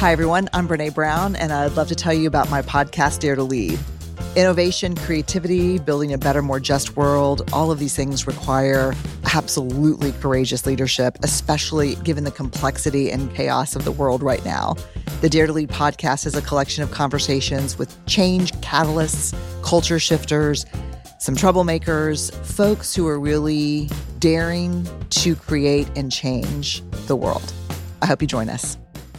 Hi, everyone. I'm Brene Brown, and I'd love to tell you about my podcast, Dare to Lead. Innovation, creativity, building a better, more just world, all of these things require absolutely courageous leadership, especially given the complexity and chaos of the world right now. The Dare to Lead podcast is a collection of conversations with change catalysts, culture shifters, some troublemakers, folks who are really daring to create and change the world. I hope you join us.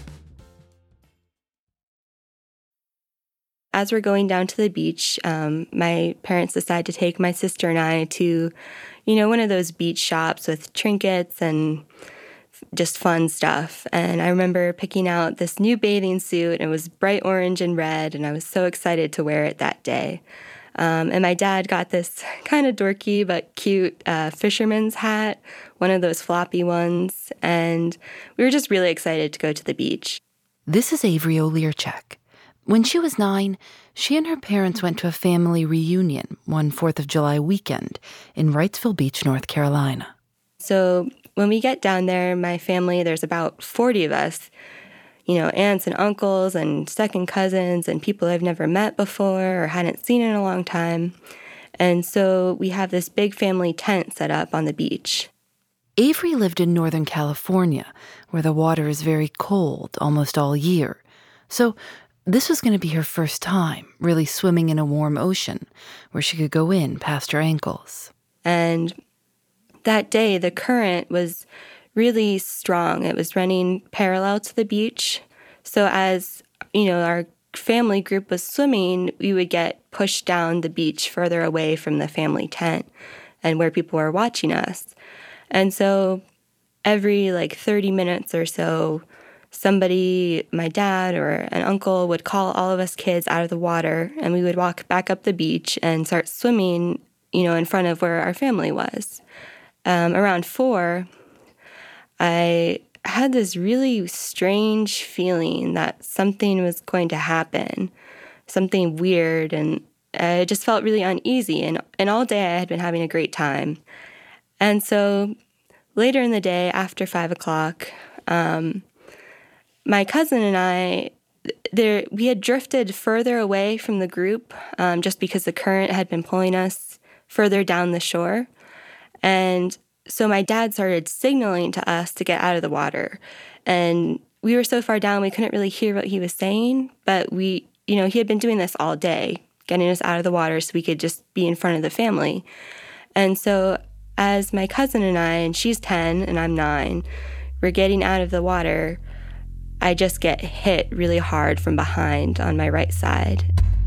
As we're going down to the beach, my parents decide to take my sister and I to, one of those beach shops with trinkets and just fun stuff. And I remember picking out this new bathing suit. It was bright orange and red, and I was so excited to wear it that day. And my dad got this kind of dorky but cute fisherman's hat, one of those floppy ones. And we were just really excited to go to the beach. This is Avery Olierchek. When she was 9, she and her parents went to a family reunion one 4th of July weekend in Wrightsville Beach, North Carolina. So when we get down there, my family, there's about 40 of us, aunts and uncles and second cousins and people I've never met before or hadn't seen in a long time. And so we have this big family tent set up on the beach. Avery lived in Northern California, where the water is very cold almost all year. So this was going to be her first time really swimming in a warm ocean where she could go in past her ankles. And that day, the current was really strong. It was running parallel to the beach. So as, our family group was swimming, we would get pushed down the beach further away from the family tent and where people were watching us. And so every 30 minutes or so, somebody, my dad or an uncle, would call all of us kids out of the water, and we would walk back up the beach and start swimming, in front of where our family was. Around 4, I had this really strange feeling that something was going to happen, something weird, and I just felt really uneasy. And all day I had been having a great time. And so later in the day, after 5 o'clock, my cousin and I, we had drifted further away from the group just because the current had been pulling us further down the shore. And so my dad started signaling to us to get out of the water. And we were so far down, we couldn't really hear what he was saying. But he had been doing this all day, getting us out of the water so we could just be in front of the family. And so as my cousin and I, and she's 10 and I'm 9, we're getting out of the water, I just get hit really hard from behind on my right side.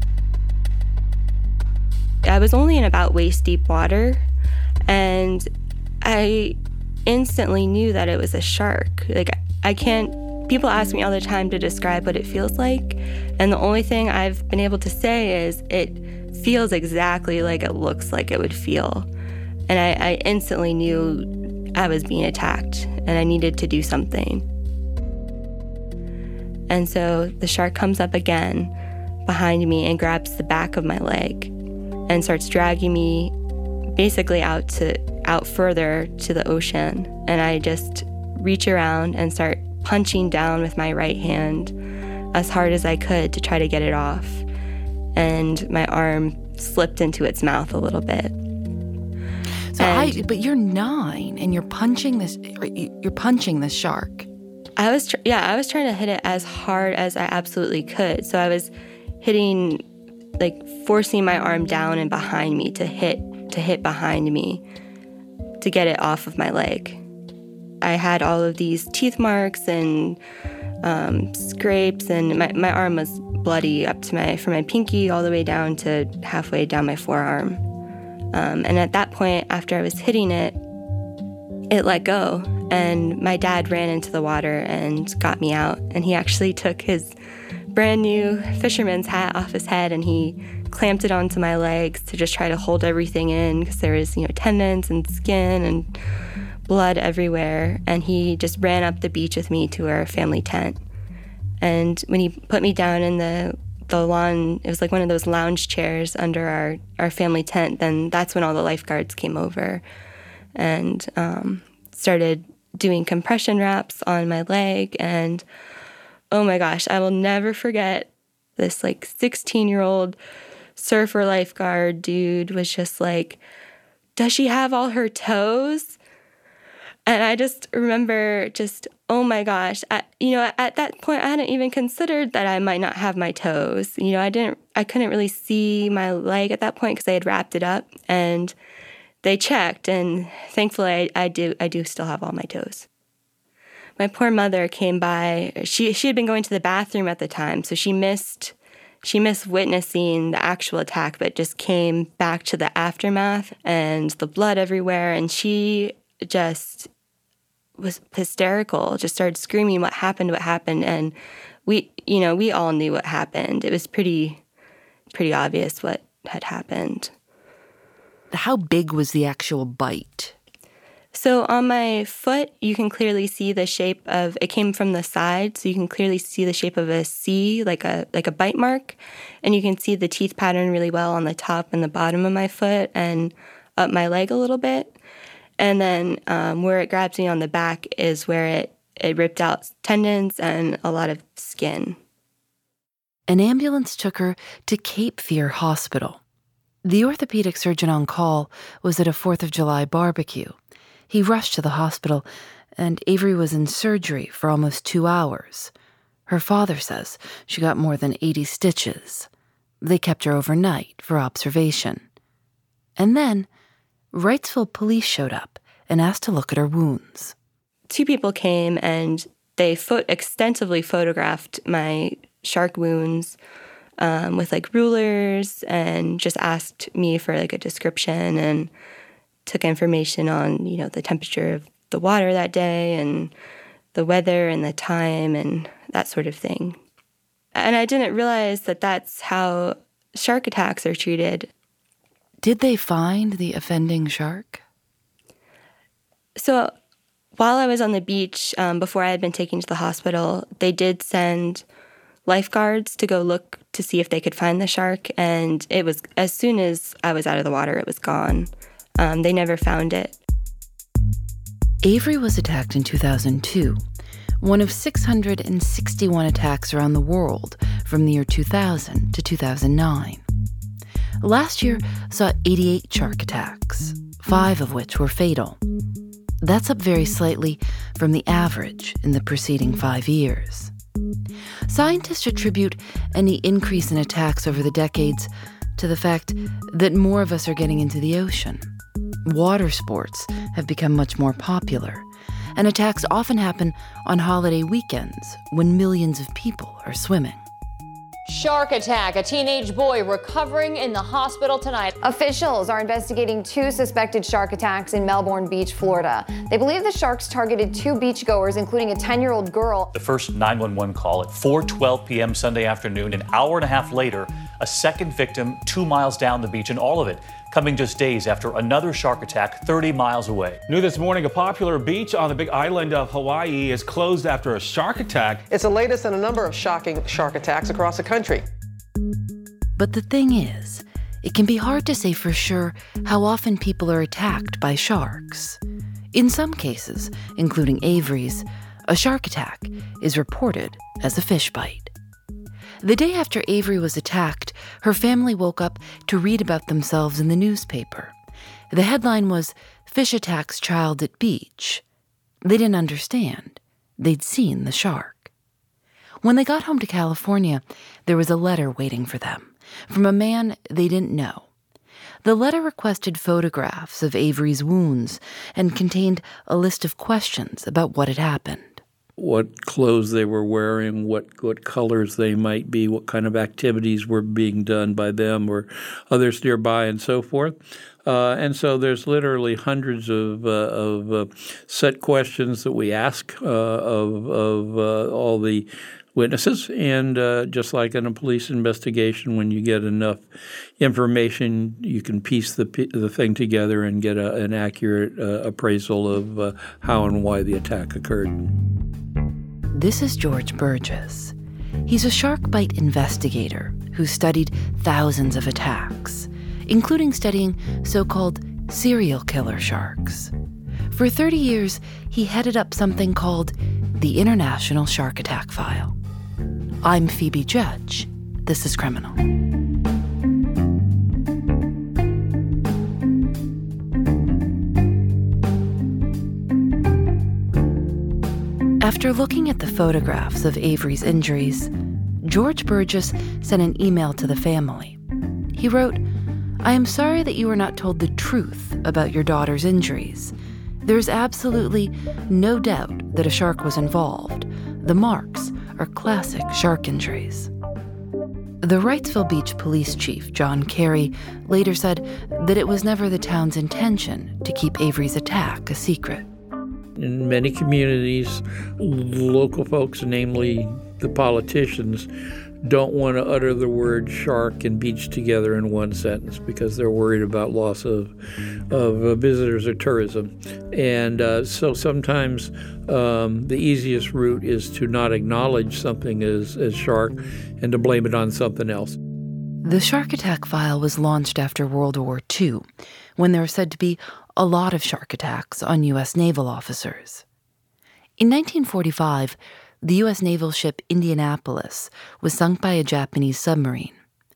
I was only in about waist-deep water, and I instantly knew that it was a shark. People ask me all the time to describe what it feels like, and the only thing I've been able to say is it feels exactly like it looks like it would feel. And I instantly knew I was being attacked, and I needed to do something. And so the shark comes up again behind me and grabs the back of my leg and starts dragging me basically out further to the ocean. And I just reach around and start punching down with my right hand as hard as I could to try to get it off. And my arm slipped into its mouth a little bit. But you're 9 and you're punching this shark. I was trying to hit it as hard as I absolutely could. So I was hitting, forcing my arm down and behind me to hit behind me to get it off of my leg. I had all of these teeth marks and scrapes, and my arm was bloody up to from my pinky all the way down to halfway down my forearm. And at that point, after I was hitting it, it let go, and my dad ran into the water and got me out. And he actually took his brand new fisherman's hat off his head and he clamped it onto my legs to just try to hold everything in because there was, tendons and skin and blood everywhere. And he just ran up the beach with me to our family tent. And when he put me down in the lawn, it was like one of those lounge chairs under our family tent, then that's when all the lifeguards came over and started doing compression wraps on my leg. And oh my gosh, I will never forget this 16-year-old surfer lifeguard dude was just like, does she have all her toes? And I just remember oh my gosh, at that point, I hadn't even considered that I might not have my toes. I couldn't really see my leg at that point because they had wrapped it up, and they checked, and thankfully I do still have all my toes. My poor mother came by. She had been going to the bathroom at the time, so she missed witnessing the actual attack, but just came back to the aftermath and the blood everywhere, and she just was hysterical, just started screaming, what happened, and we all knew what happened. It was pretty obvious what had happened. How big was the actual bite? So on my foot, you can clearly see the shape of, it came from the side, so you can clearly see the shape of a C, like a bite mark, and you can see the teeth pattern really well on the top and the bottom of my foot and up my leg a little bit. And then where it grabs me on the back is where it ripped out tendons and a lot of skin. An ambulance took her to Cape Fear Hospital. The orthopedic surgeon on call was at a 4th of July barbecue. He rushed to the hospital, and Avery was in surgery for almost 2 hours. Her father says she got more than 80 stitches. They kept her overnight for observation. And then Wrightsville police showed up and asked to look at her wounds. 2 people came, and they extensively photographed my shark wounds with rulers, and just asked me for a description, and took information on, the temperature of the water that day and the weather and the time and that sort of thing. And I didn't realize that that's how shark attacks are treated. Did they find the offending shark? So while I was on the beach, before I had been taken to the hospital, they did send lifeguards to go look to see if they could find the shark. And it was, as soon as I was out of the water, it was gone. They never found it. Avery was attacked in 2002, one of 661 attacks around the world from the year 2000 to 2009. Last year saw 88 shark attacks, 5 of which were fatal. That's up very slightly from the average in the preceding 5 years. Scientists attribute any increase in attacks over the decades to the fact that more of us are getting into the ocean. Water sports have become much more popular, and attacks often happen on holiday weekends when millions of people are swimming. Shark attack. A teenage boy recovering in the hospital tonight. Officials are investigating 2 suspected shark attacks in Melbourne Beach, Florida. They believe the sharks targeted 2 beachgoers, including a 10-year-old girl. The first 911 call at 4:12 p.m. Sunday afternoon. An hour and a half later, a second victim 2 miles down the beach, and all of it coming just days after another shark attack 30 miles away. New this morning, a popular beach on the big island of Hawaii is closed after a shark attack. It's the latest in a number of shocking shark attacks across the country. But the thing is, it can be hard to say for sure how often people are attacked by sharks. In some cases, including Avery's, a shark attack is reported as a fish bite. The day after Avery was attacked, her family woke up to read about themselves in the newspaper. The headline was, "Fish Attacks Child at Beach." They didn't understand. They'd seen the shark. When they got home to California, there was a letter waiting for them from a man they didn't know. The letter requested photographs of Avery's wounds and contained a list of questions about what had happened. What clothes they were wearing, what colors they might be, what kind of activities were being done by them or others nearby, and so forth. And so there's literally hundreds of set questions that we ask of all the witnesses. And just like in a police investigation, when you get enough information, you can piece the thing together and get an accurate appraisal of how and why the attack occurred. This is George Burgess. He's a shark bite investigator who studied thousands of attacks, including studying so-called serial killer sharks. For 30 years, he headed up something called the International Shark Attack File. I'm Phoebe Judge. This is Criminal. After looking at the photographs of Avery's injuries, George Burgess sent an email to the family. He wrote, "I am sorry that you were not told the truth about your daughter's injuries. There's absolutely no doubt that a shark was involved. The marks are classic shark injuries." The Wrightsville Beach police chief, John Carey, later said that it was never the town's intention to keep Avery's attack a secret. In many communities, local folks, namely the politicians, don't want to utter the word shark and beach together in one sentence because they're worried about loss of visitors or tourism. And so sometimes the easiest route is to not acknowledge something as shark and to blame it on something else. The shark attack file was launched after World War II, when there were said to be a lot of shark attacks on U.S. naval officers. In 1945, the U.S. naval ship Indianapolis was sunk by a Japanese submarine.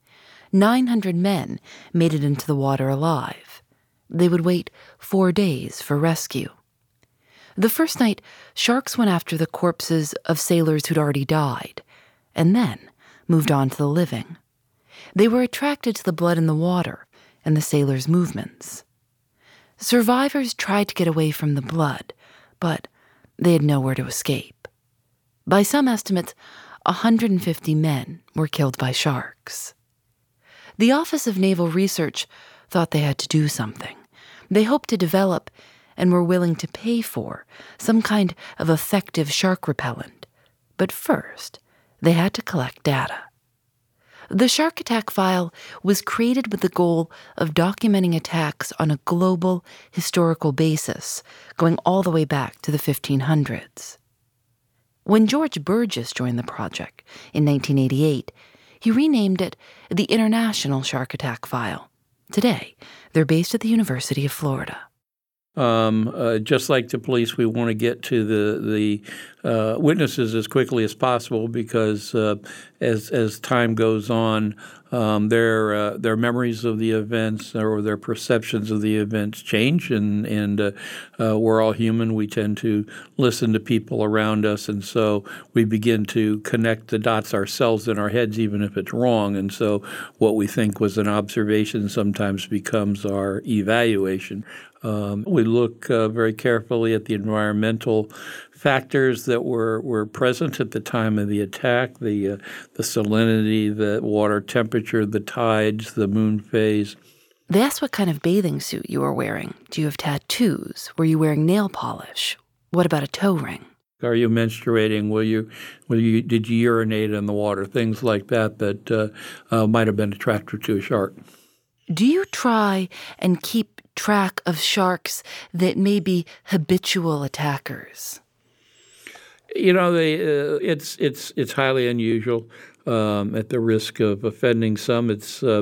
900 men made it into the water alive. They would wait 4 days for rescue. The first night, sharks went after the corpses of sailors who'd already died, and then moved on to the living. They were attracted to the blood in the water and the sailors' movements. Survivors tried to get away from the blood, but they had nowhere to escape. By some estimates, 150 men were killed by sharks. The Office of Naval Research thought they had to do something. They hoped to develop and were willing to pay for some kind of effective shark repellent. But first, they had to collect data. The shark attack file was created with the goal of documenting attacks on a global historical basis, going all the way back to the 1500s. When George Burgess joined the project in 1988, he renamed it the International Shark Attack File. Today, they're based at the University of Florida. Just like the police, we want to get to the witnesses as quickly as possible because as time goes on, their memories of the events or their perceptions of the events change, and we're all human. We tend to listen to people around us, and so we begin to connect the dots ourselves in our heads, even if it's wrong. And so what we think was an observation sometimes becomes our evaluation. We look very carefully at the environmental factors that were present at the time of the attack, the salinity, the water temperature, the tides, the moon phase. They asked what kind of bathing suit you were wearing. Do you have tattoos? Were you wearing nail polish? What about a toe ring? Are you menstruating? Did you urinate in the water? Things like that might have been attractive to a shark. Do you try and keep track of sharks that may be habitual attackers? You know, it's highly unusual. At the risk of offending some,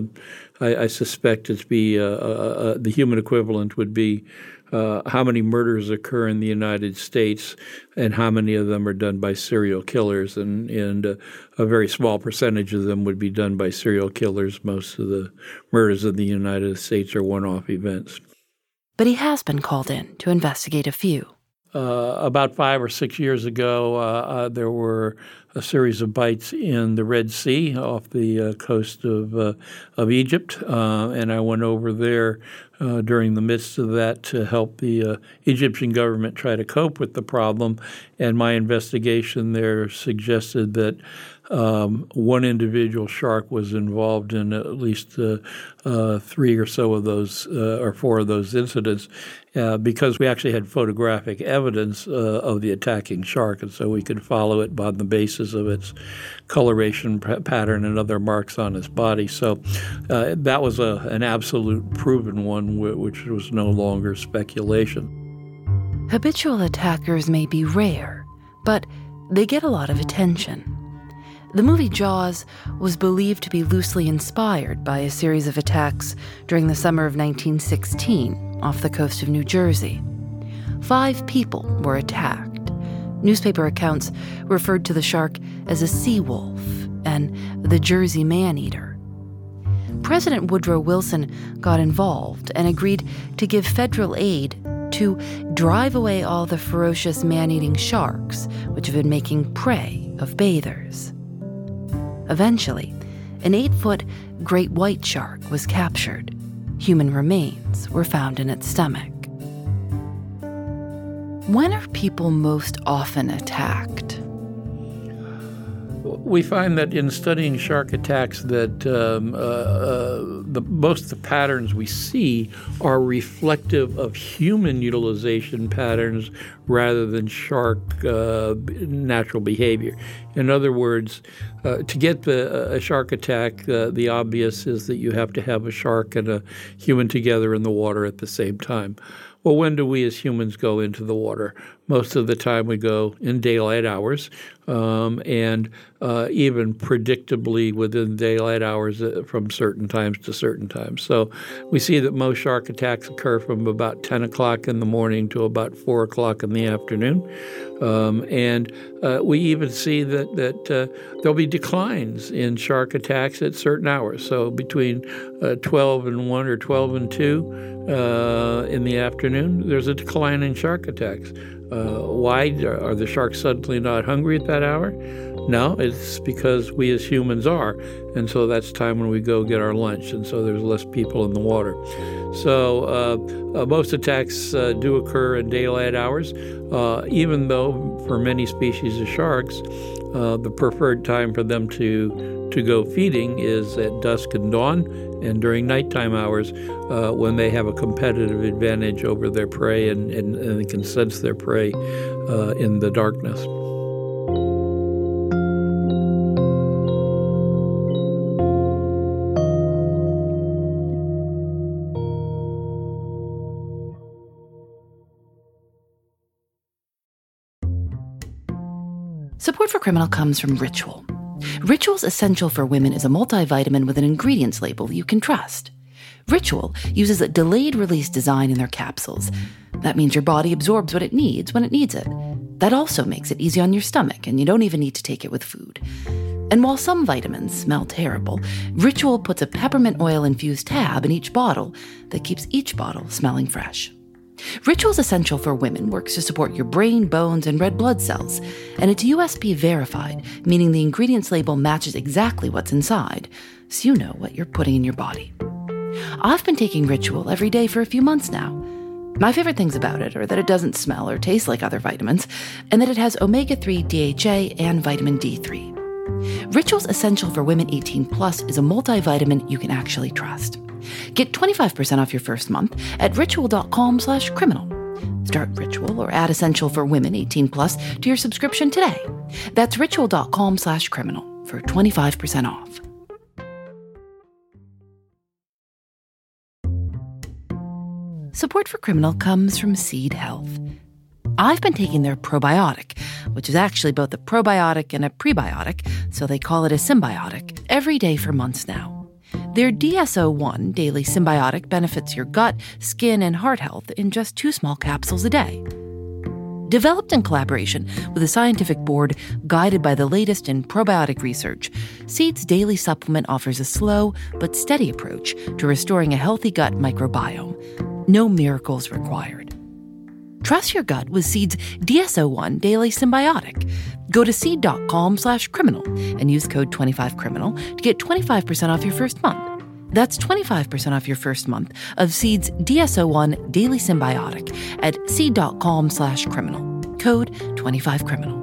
I suspect the human equivalent would be how many murders occur in the United States and how many of them are done by serial killers, and a very small percentage of them would be done by serial killers. Most of the murders in the United States are one-off events. But he has been called in to investigate a few. About 5 or 6 years ago, there were a series of bites in the Red Sea off the coast of Egypt, and I went over there during the midst of that to help the Egyptian government try to cope with the problem. And my investigation there suggested that one individual shark was involved in at least 3 or so of those, or 4 of those incidents, because we actually had photographic evidence of the attacking shark, and so we could follow it on the basis of its coloration pattern and other marks on its body. So that was an absolute proven one, which was no longer speculation. Habitual attackers may be rare, but they get a lot of attention. The movie Jaws was believed to be loosely inspired by a series of attacks during the summer of 1916 off the coast of New Jersey. 5 people were attacked. Newspaper accounts referred to the shark as a sea wolf, and the Jersey man-eater. President Woodrow Wilson got involved and agreed to give federal aid to drive away all the ferocious man-eating sharks, which have been making prey of bathers. Eventually, an 8-foot great white shark was captured. Human remains were found in its stomach. When are people most often attacked? We find that in studying shark attacks that most of the patterns we see are reflective of human utilization patterns rather than shark natural behavior. In other words, to get a shark attack, the obvious is that you have to have a shark and a human together in the water at the same time. Well, when do we as humans go into the water? Most of the time we go in daylight hours, and even predictably within daylight hours from certain times to certain times. So we see that most shark attacks occur from about 10 o'clock in the morning to about 4 o'clock in the afternoon. And we even see that there'll be declines in shark attacks at certain hours. So between 12 and 1 or 12 and 2 in the afternoon, there's a decline in shark attacks. Why? Are the sharks suddenly not hungry at that hour? No, it's because we as humans are. And so that's time when we go get our lunch. And so there's less people in the water. So most attacks do occur in daylight hours, even though for many species of sharks, the preferred time for them to go feeding is at dusk and dawn and during nighttime hours when they have a competitive advantage over their prey and they can sense their prey in the darkness. Support for Criminal comes from Ritual. Ritual's Essential for Women is a multivitamin with an ingredients label you can trust. Ritual uses a delayed-release design in their capsules. That means your body absorbs what it needs when it needs it. That also makes it easy on your stomach, and you don't even need to take it with food. And while some vitamins smell terrible, Ritual puts a peppermint oil-infused tab in each bottle that keeps each bottle smelling fresh. Ritual's Essential for Women works to support your brain, bones, and red blood cells, and it's USP verified, meaning the ingredients label matches exactly what's inside, so you know what you're putting in your body. I've been taking Ritual every day for a few months now. My favorite things about it are that it doesn't smell or taste like other vitamins, and that it has omega-3 DHA and vitamin D3. Ritual's Essential for Women 18 Plus is a multivitamin you can actually trust. Get 25% off your first month at ritual.com/criminal. Start Ritual or add Essential for Women 18 Plus to your subscription today. That's ritual.com/criminal for 25% off. Support for Criminal comes from Seed Health. I've been taking their probiotic, which is actually both a probiotic and a prebiotic, so they call it a symbiotic, every day for months now. Their DSO1 Daily Symbiotic benefits your gut, skin, and heart health in just 2 small capsules a day. Developed in collaboration with a scientific board guided by the latest in probiotic research, Seed's daily supplement offers a slow but steady approach to restoring a healthy gut microbiome. No miracles required. Trust your gut with Seed's DSO1 Daily Symbiotic. Go to seed.com/criminal and use code 25criminal to get 25% off your first month. That's 25% off your first month of Seed's DSO1 Daily Symbiotic at seed.com/criminal. Code 25criminal.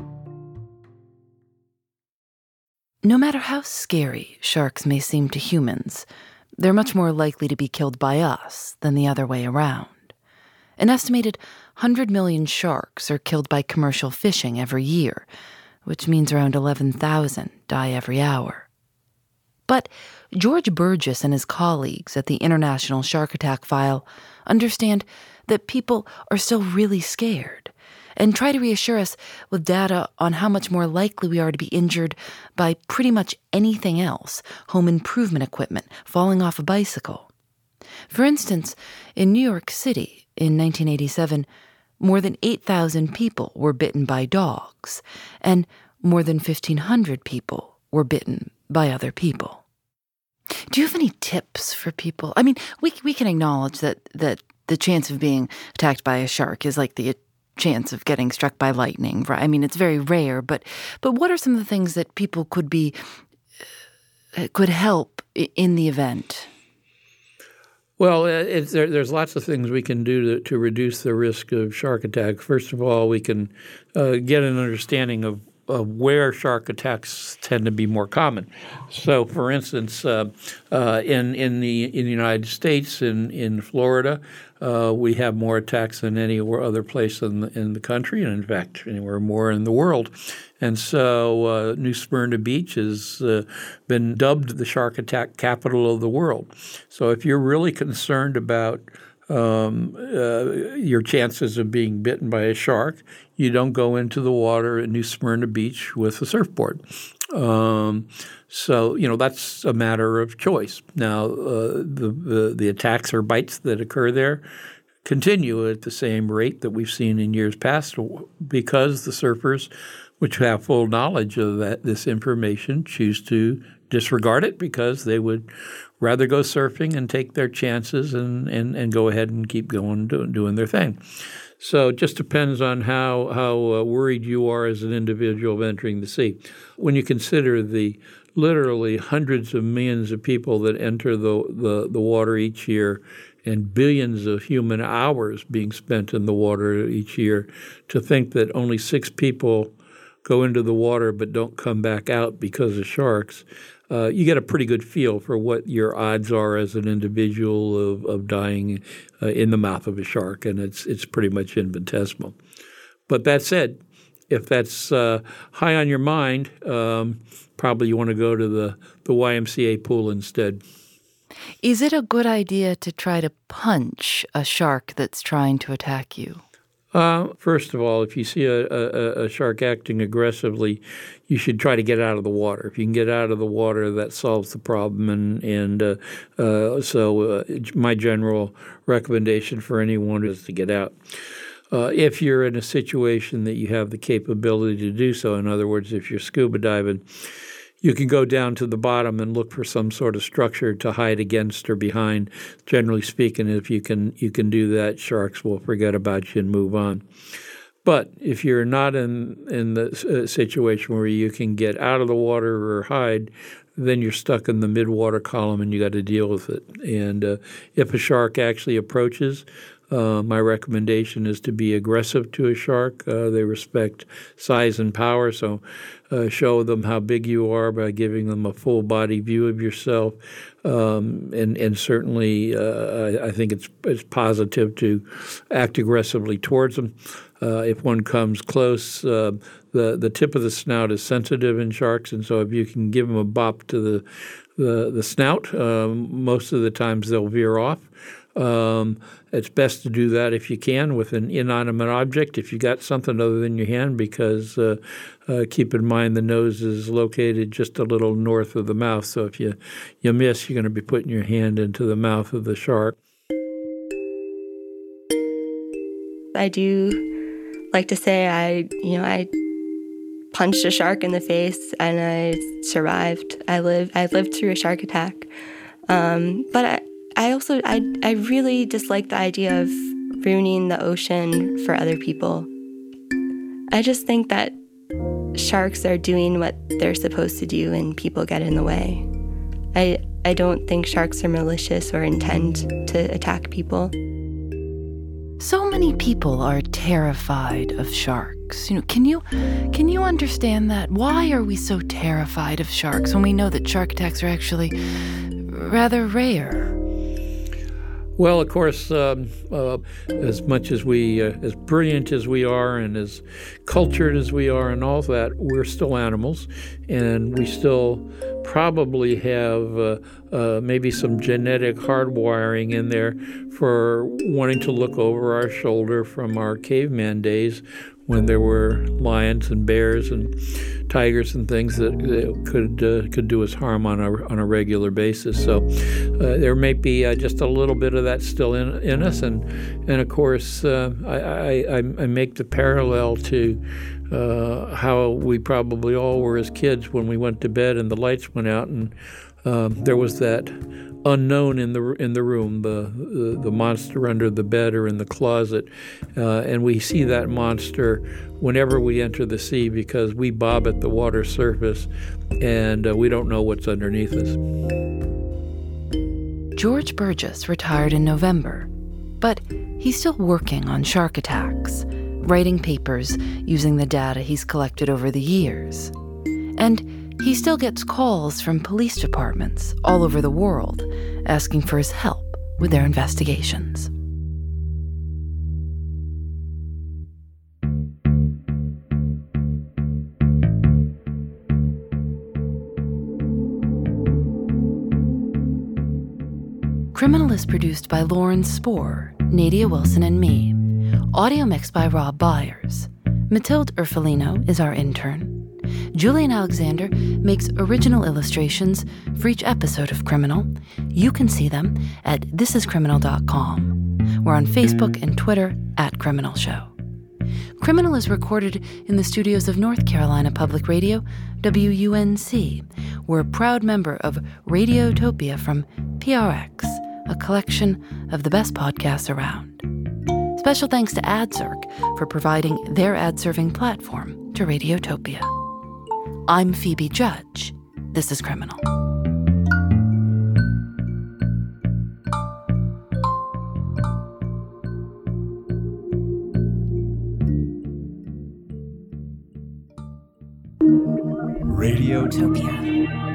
No matter how scary sharks may seem to humans, they're much more likely to be killed by us than the other way around. An estimated 100 million sharks are killed by commercial fishing every year, which means around 11,000 die every hour. But George Burgess and his colleagues at the International Shark Attack File understand that people are still really scared and try to reassure us with data on how much more likely we are to be injured by pretty much anything else, home improvement equipment, falling off a bicycle. For instance, in New York City, in 1987, more than 8,000 people were bitten by dogs, and more than 1,500 people were bitten by other people. Do you have any tips for people? I mean, we can acknowledge that the chance of being attacked by a shark is like the chance of getting struck by lightning, right? I mean, it's very rare, but what are some of the things that people could help in the event? Well, there's lots of things we can do to reduce the risk of shark attack. First of all, we can get an understanding of where shark attacks tend to be more common. So, for instance, in the United States, in Florida, we have more attacks than any other place in the country, and in fact, anywhere more in the world. And so New Smyrna Beach has been dubbed the shark attack capital of the world. So if you're really concerned about your chances of being bitten by a shark, you don't go into the water at New Smyrna Beach with a surfboard. So, that's a matter of choice. Now, the attacks or bites that occur there continue at the same rate that we've seen in years past because the surfers, which have full knowledge of this information, choose to disregard it because they would rather go surfing and take their chances and go ahead and keep going doing their thing. So it just depends on how worried you are as an individual entering the sea. When you consider the literally hundreds of millions of people that enter the water each year and billions of human hours being spent in the water each year, to think that only 6 people go into the water but don't come back out because of sharks, you get a pretty good feel for what your odds are as an individual of dying in the mouth of a shark, and it's pretty much infinitesimal. But that said, if that's high on your mind, probably you want to go to the YMCA pool instead. Is it a good idea to try to punch a shark that's trying to attack you? First of all, if you see a shark acting aggressively, you should try to get out of the water. If you can get out of the water, that solves the problem. So my general recommendation for anyone is to get out. If you're in a situation that you have the capability to do so, in other words, if you're scuba diving, you can go down to the bottom and look for some sort of structure to hide against or behind. Generally speaking, if you can do that, sharks will forget about you and move on. But if you're not in the situation where you can get out of the water or hide, then you're stuck in the mid-water column and you got to deal with it. And if a shark actually approaches, my recommendation is to be aggressive to a shark. They respect size and power, so show them how big you are by giving them a full-body view of yourself. And certainly I think it's positive to act aggressively towards them. If one comes close, the tip of the snout is sensitive in sharks, and so if you can give them a bop to the snout, most of the times they'll veer off. It's best to do that if you can with an inanimate object, if you got something other than your hand, because keep in mind the nose is located just a little north of the mouth. So if you miss, you're going to be putting your hand into the mouth of the shark. I do like to say I punched a shark in the face and I survived. I lived through a shark attack. But I really dislike the idea of ruining the ocean for other people. I just think that sharks are doing what they're supposed to do and people get in the way. I don't think sharks are malicious or intend to attack people. So many people are terrified of sharks. Can you understand that? Why are we so terrified of sharks when we know that shark attacks are actually rather rare? Well, of course, as much as as brilliant as we are and as cultured as we are and all that, we're still animals, and we still probably have maybe some genetic hardwiring in there for wanting to look over our shoulder from our caveman days when there were lions and bears and tigers and things that could do us harm on a regular basis. So there may be just a little bit of that still in us, and of course I make the parallel to how we probably all were as kids when we went to bed and the lights went out, and there was that unknown in the room, the monster under the bed or in the closet, and we see that monster whenever we enter the sea because we bob at the water surface and we don't know what's underneath us. George Burgess retired in November, but he's still working on shark attacks, writing papers using the data he's collected over the years. And he still gets calls from police departments all over the world asking for his help with their investigations. Criminal is produced by Lauren Spohr, Nadia Wilson, and me. Audio mixed by Rob Byers. Matilde Urfolino is our intern. Julian Alexander makes original illustrations for each episode of Criminal. You can see them at thisiscriminal.com. We're on Facebook and Twitter @Criminal Show. Criminal is recorded in the studios of North Carolina Public Radio, WUNC. We're a proud member of Radiotopia from PRX, a collection of the best podcasts around. Special thanks to AdZerk for providing their ad-serving platform to Radiotopia. I'm Phoebe Judge. This is Criminal. Radiotopia.